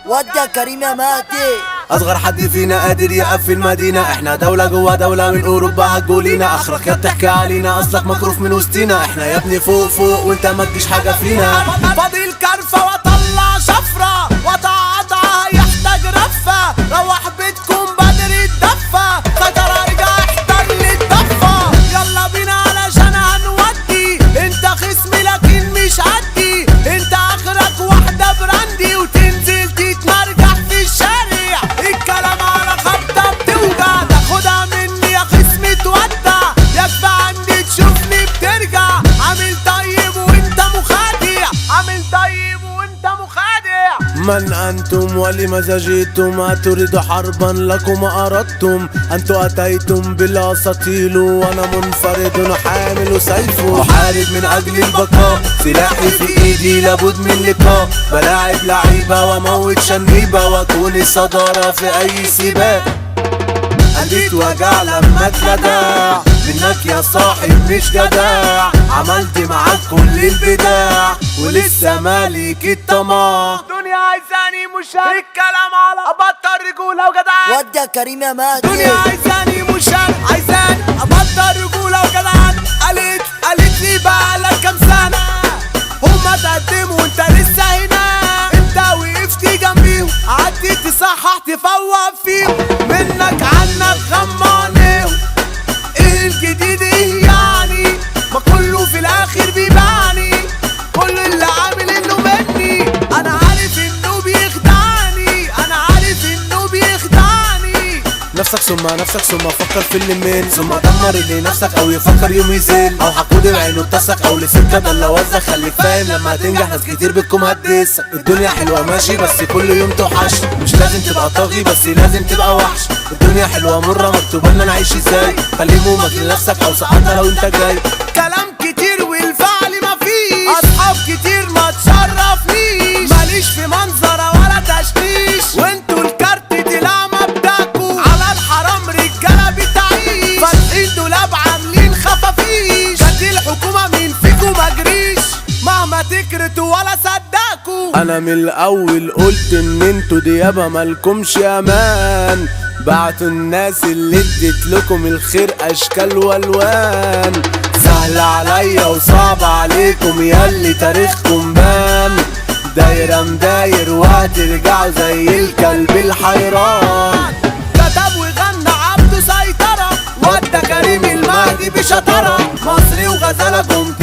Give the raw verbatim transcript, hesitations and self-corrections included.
ودي كريم يا مهدي. اصغر حد فينا قادر يقف في المدينة، احنا دولة جوا دولة من اوروبا هتقولينا، اخرك يا بتحكي علينا اصلك مكروف من وسطينا، احنا يا ابني فوق فوق وانت ما تجيش حاجة فينا. فاضي الكرفة واطلع شفرة واتعاطع يحتاج رفة، روح بيتكم بدري الدفة خطر ارجع احتاج للدفة، يلا بينا علشان هنودي، انت خصمي لكن مش عدي، انت اخرك واحدة براندي وتنزل تتمرجح في الشارع، الكلام على خبطة بتوجع، تاخدها مني يا خصمي تودع، يكفى عندي تشوفني بترجع، عامل طيب وانت مخادع، عامل طيب وانت مخادع. من أنتم ولما زجيتم أتريد حربا لكم أردتم، أنتم أتيتم بالأساطيل وأنا منفرد حامل سيف، أحارب من أجل البقاء، سلاحي في إيدي لابد من لقاء، بلاعب لعيبة وموت شنيبة وأكون الصدارة في أي سباق، قلبي وجع لما اتلدع منك يا صاحب مش جدع، عملت معاك كل البداع ولسه مالك الطمع، الدنيا عايزاني مش الكلام على ابطل رجولة وجدعان، ودي كريم يا مهدي. الدنيا عايزاني مش عايزاني ابطل رجولة وجدعان، قالت قالت لي بقالك كام سنة هما تقدموا وانت لسه هنا، انت وقفت جنبيهم قعدت تصحح تفوق فيهم، منك عنك غمانيهم، ايه الجديد ايه يعني، ما كله في الاخر بيباني، كل اللي عامل انه مني، انا عارف انه بيخدعني، انا عارف انه بيخدعني. نفسك ثم نفسك ثم فكر في اللي من، ثم دمر اللي نفسك او يفكر يوم يزيل، او حقود بعينه اتسك او لسكه ده وزك، خليك فاهم لما تنجح ناس كتير بتكون هتدسك، الدنيا حلوه ماشي بس كل يوم توحش، مش لازم تبقى طاغي بس لازم تبقى وحش، الدنيا حلوه مره مكتوبه لنا نعيش ازاي، خلي همومك لنفسك او ساعتها لو انت جاي، كلام كتير والفعل مفيش، اصحاب كتير ما تشرفنيش، ماليش في منظره ولا تشتيش، وانتوا الكارت طلع مبداكوا، على الحرام رجاله بتعيش، فاتحين دولاب عاملين خفافيش، جت الحكومه مين فيكوا مجريش، مهما تكرتوا ولا صدقوا، انا من الاول قلت ان انتوا ديابه مالكمش امان، بعتوا الناس اللي اديت لكم الخير اشكال والوان، سهل عليا وصعب عليكم ياللي تاريخكم بان، دايره مداير وهترجعوا زي الكلب الحيران، كتب وغنى عبده سيطره، ودى كريم المهدي بشطره، مصري وغزاله جم